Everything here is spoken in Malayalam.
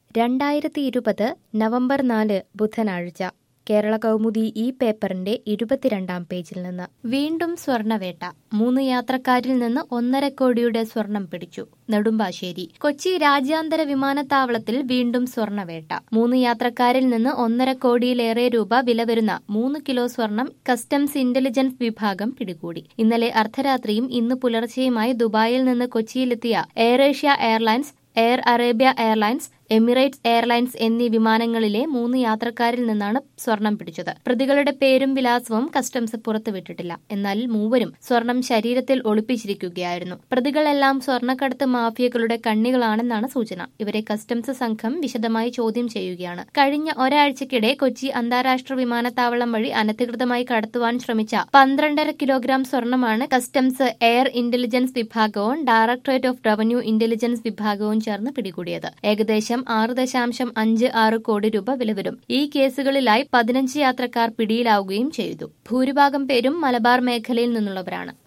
2020 നവംബർ 4 ബുധനാഴ്ച കേരള കൗമുദി ഈ പേപ്പറിന്റെ 22-ാം പേജിൽ നിന്ന് വീണ്ടും സ്വർണവേട്ട 3 യാത്രക്കാരിൽ നിന്ന് 1.5 കോടിയുടെ സ്വർണം പിടിച്ചു. നെടുമ്പാശ്ശേരി കൊച്ചി രാജ്യാന്തര വിമാനത്താവളത്തിൽ വീണ്ടും സ്വർണവേട്ട 3 യാത്രക്കാരിൽ നിന്ന് 1.5 കോടിയിലേറെ രൂപ വില വരുന്ന 3 കിലോ സ്വർണം കസ്റ്റംസ് ഇന്റലിജൻസ് വിഭാഗം പിടികൂടി. ഇന്നലെ അർദ്ധരാത്രിയും ഇന്ന് പുലർച്ചെയുമായി ദുബായിൽ നിന്ന് കൊച്ചിയിലെത്തിയ air Asia airlines, air Arabia airlines, Emirates airlines എന്നീ വിമാനങ്ങളിലെ 3 യാത്രക്കാരിൽ നിന്നാണ് സ്വർണം പിടിച്ചത്. പ്രതികളുടെ പേരും വിലാസവും കസ്റ്റംസ് പുറത്തുവിട്ടിട്ടില്ല. എന്നാൽ മൂവരും സ്വർണം ശരീരത്തിൽ ഒളിപ്പിച്ചിരിക്കുകയായിരുന്നു. പ്രതികളെല്ലാം സ്വർണ്ണക്കടത്ത് മാഫിയകളുടെ കണ്ണികളാണെന്നാണ് സൂചന. ഇവരെ കസ്റ്റംസ് സംഘം വിശദമായി ചോദ്യം ചെയ്യുകയാണ്. കഴിഞ്ഞ ഒരാഴ്ചക്കിടെ കൊച്ചി അന്താരാഷ്ട്ര വിമാനത്താവളം വഴി അനധികൃതമായി കടത്തുവാൻ ശ്രമിച്ച 12.5 കിലോഗ്രാം സ്വർണമാണ് കസ്റ്റംസ് എയർ ഇന്റലിജൻസ് വിഭാഗവും ഡയറക്ടറേറ്റ് ഓഫ് റവന്യൂ ഇന്റലിജൻസ് വിഭാഗവും ചേർന്ന് പിടികൂടിയത്. ഏകദേശം 6.56 കോടി രൂപ വില വരും. ഈ കേസുകളിലായി 15 യാത്രക്കാർ പിടിയിലാവുകയും ചെയ്തു. ഭൂരിഭാഗം പേരും മലബാർ മേഖലയിൽ നിന്നുള്ളവരാണ്.